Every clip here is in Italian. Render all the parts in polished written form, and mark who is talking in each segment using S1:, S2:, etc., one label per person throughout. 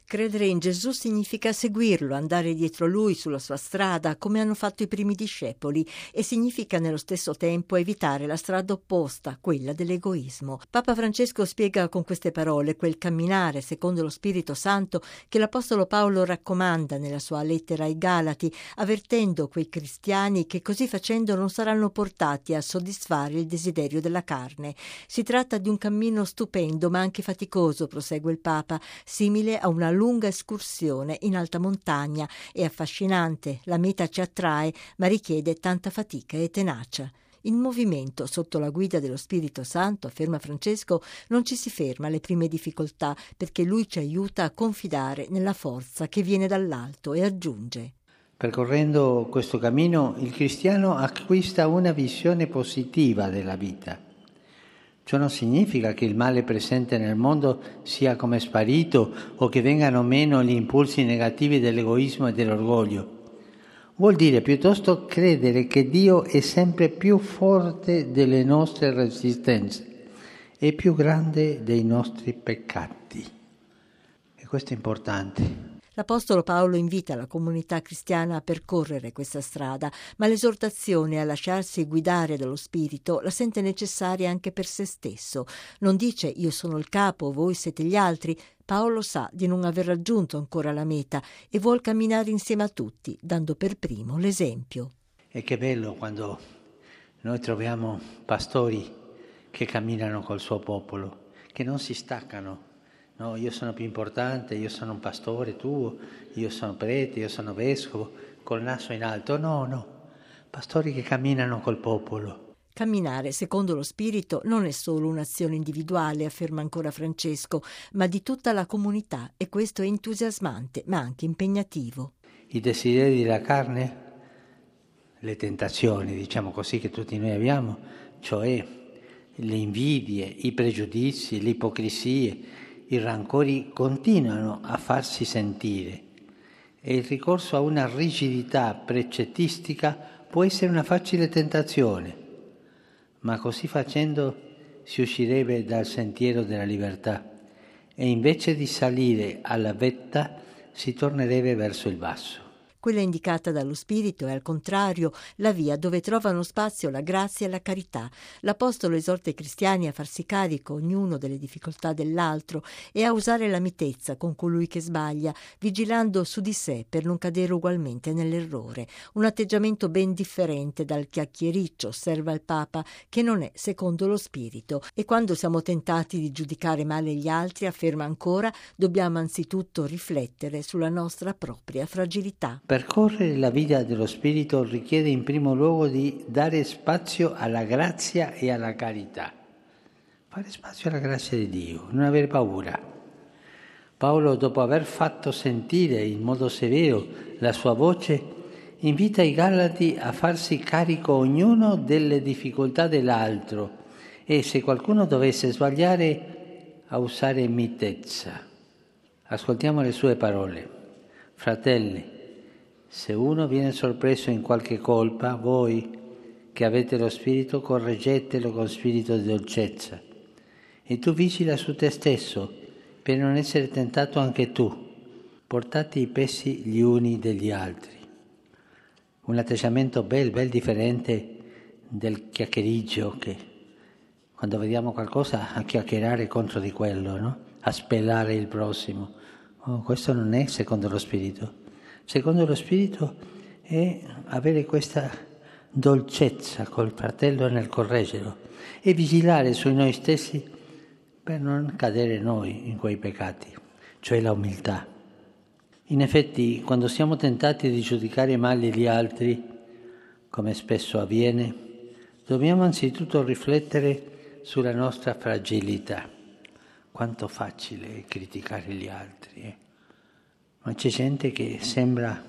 S1: Credere in Gesù significa seguirlo, andare dietro lui sulla sua strada, come hanno fatto i primi discepoli, e significa nello stesso tempo evitare la strada opposta, quella dell'egoismo. Papa Francesco spiega con queste parole quel camminare secondo lo Spirito Santo che l'Apostolo Paolo raccomanda nella sua lettera ai Galati, avvertendo quei cristiani che così facendo non saranno portati a soddisfare il desiderio della carne. Si tratta di un cammino stupendo ma anche faticoso, prosegue il Papa, simile a una lunga escursione in alta montagna. È affascinante, la meta ci attrae, ma richiede tanta fatica e tenacia. In movimento sotto la guida dello Spirito Santo, afferma Francesco, non ci si ferma alle prime difficoltà, perché lui ci aiuta a confidare nella forza che viene dall'alto, e aggiunge:
S2: percorrendo questo cammino il cristiano acquista una visione positiva della vita. Ciò non significa che il male presente nel mondo sia come sparito o che vengano meno gli impulsi negativi dell'egoismo e dell'orgoglio. Vuol dire piuttosto credere che Dio è sempre più forte delle nostre resistenze e più grande dei nostri peccati. E questo è importante.
S1: L'Apostolo Paolo invita la comunità cristiana a percorrere questa strada, ma l'esortazione a lasciarsi guidare dallo Spirito la sente necessaria anche per se stesso. Non dice io sono il capo, voi siete gli altri. Paolo sa di non aver raggiunto ancora la meta e vuol camminare insieme a tutti, dando per primo l'esempio.
S2: E che bello quando noi troviamo pastori che camminano col suo popolo, che non si staccano. No, io sono più importante, io sono un pastore tuo, io sono prete, io sono vescovo, col naso in alto. No, pastori che camminano col popolo.
S1: Camminare secondo lo Spirito non è solo un'azione individuale, afferma ancora Francesco, ma di tutta la comunità, e questo è entusiasmante, ma anche impegnativo.
S2: I desideri della carne, le tentazioni, diciamo così, che tutti noi abbiamo, cioè le invidie, i pregiudizi, le ipocrisie, i rancori continuano a farsi sentire e il ricorso a una rigidità precettistica può essere una facile tentazione, ma così facendo si uscirebbe dal sentiero della libertà e invece di salire alla vetta si tornerebbe verso il basso.
S1: Quella indicata dallo Spirito è al contrario la via dove trovano spazio la grazia e la carità. L'Apostolo esorta i cristiani a farsi carico ognuno delle difficoltà dell'altro e a usare la mitezza con colui che sbaglia, vigilando su di sé per non cadere ugualmente nell'errore. Un atteggiamento ben differente dal chiacchiericcio, osserva il Papa, che non è secondo lo Spirito. E quando siamo tentati di giudicare male gli altri, afferma ancora, dobbiamo anzitutto riflettere sulla nostra propria fragilità.
S2: Percorrere la vita dello Spirito richiede in primo luogo di dare spazio alla grazia e alla carità. Fare spazio alla grazia di Dio, non avere paura. Paolo, dopo aver fatto sentire in modo severo la sua voce, invita i Galati a farsi carico ognuno delle difficoltà dell'altro e, se qualcuno dovesse sbagliare, a usare mitezza. Ascoltiamo le sue parole. Fratelli, se uno viene sorpreso in qualche colpa, voi che avete lo Spirito, correggetelo con spirito di dolcezza. E tu vigila su te stesso, per non essere tentato anche tu. Portate i pesi gli uni degli altri. Un atteggiamento bel differente del chiacchiericcio, che quando vediamo qualcosa a chiacchierare contro di quello, no? A spellare il prossimo. Questo non è secondo lo Spirito. Secondo lo Spirito è avere questa dolcezza col fratello nel correggerlo e vigilare su noi stessi per non cadere noi in quei peccati, cioè la umiltà. In effetti, quando siamo tentati di giudicare male gli altri, come spesso avviene, dobbiamo anzitutto riflettere sulla nostra fragilità. Quanto facile è criticare gli altri, Ma c'è gente che sembra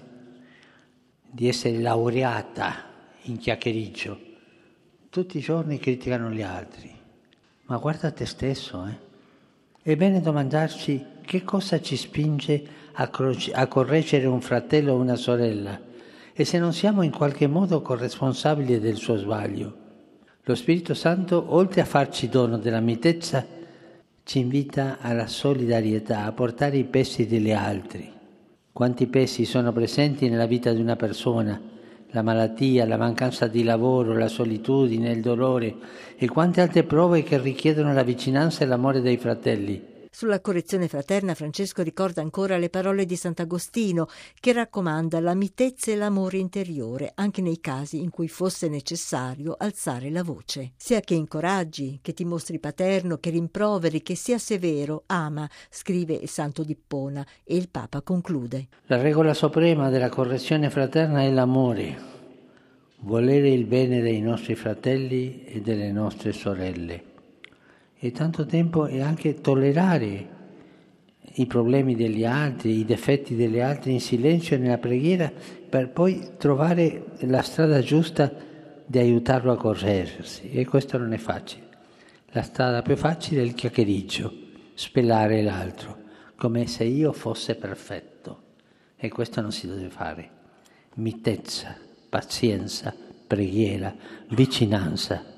S2: di essere laureata in chiacchiericcio. Tutti i giorni criticano gli altri. Ma guarda te stesso, È bene domandarci che cosa ci spinge a correggere un fratello o una sorella e se non siamo in qualche modo corresponsabili del suo sbaglio. Lo Spirito Santo, oltre a farci dono della mitezza, ci invita alla solidarietà, a portare i pesi degli altri. Quanti pesi sono presenti nella vita di una persona? La malattia, la mancanza di lavoro, la solitudine, il dolore e quante altre prove che richiedono la vicinanza e l'amore dei fratelli.
S1: Sulla correzione fraterna Francesco ricorda ancora le parole di Sant'Agostino, che raccomanda la mitezza e l'amore interiore anche nei casi in cui fosse necessario alzare la voce. Sia che incoraggi, che ti mostri paterno, che rimproveri, che sia severo, ama, scrive il santo d'Ippona, e il Papa conclude.
S2: La regola suprema della correzione fraterna è l'amore, volere il bene dei nostri fratelli e delle nostre sorelle. E tanto tempo è anche tollerare i problemi degli altri, i difetti degli altri in silenzio e nella preghiera, per poi trovare la strada giusta di aiutarlo a correggersi. E questo non è facile. La strada più facile è il chiacchiericcio, spellare l'altro, come se io fosse perfetto. E questo non si deve fare. Mitezza, pazienza, preghiera, vicinanza.